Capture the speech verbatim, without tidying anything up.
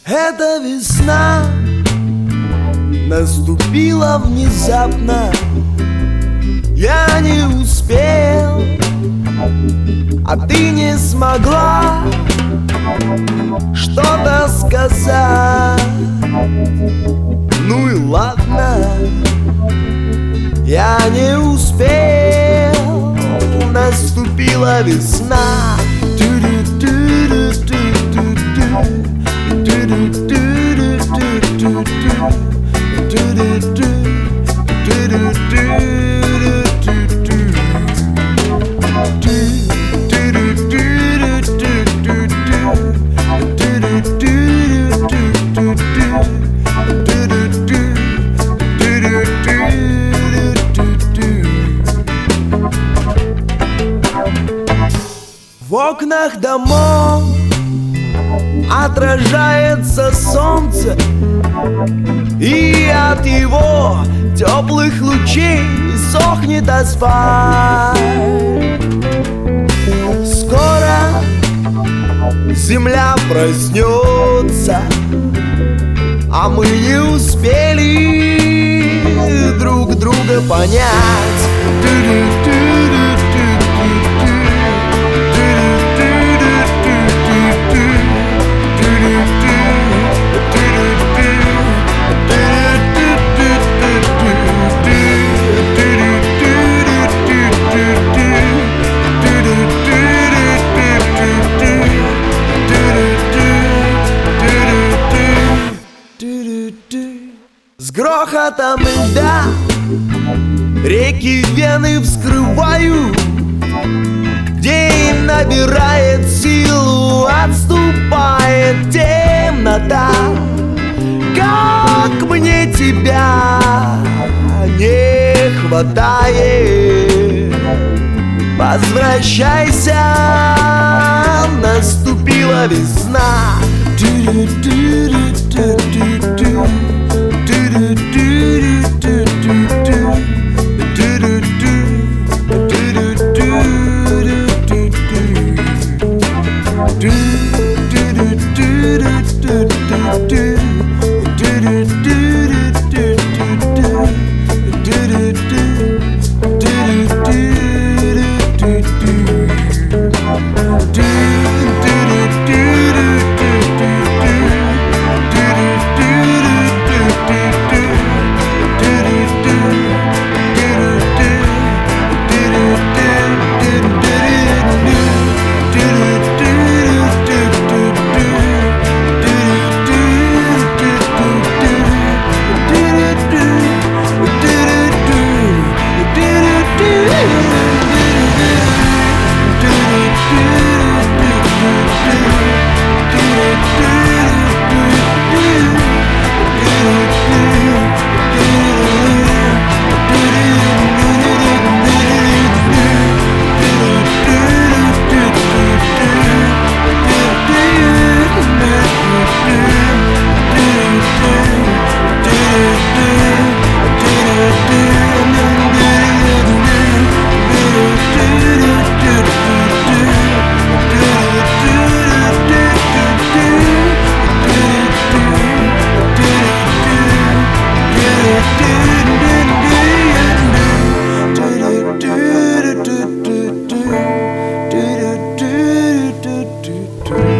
Эта весна наступила внезапно. Я не успел, а ты не смогла что-то сказать. Ну и ладно, я не успел. Наступила весна. В окнах домов отражается солнце, и от его теплых лучей сохнет асфальт. Скоро земля проснется, а мы не успели друг друга понять. С грохотом льда реки Вены вскрывают, день набирает силу, отступает темнота. Как мне тебя не хватает, возвращайся, наступила весна. Do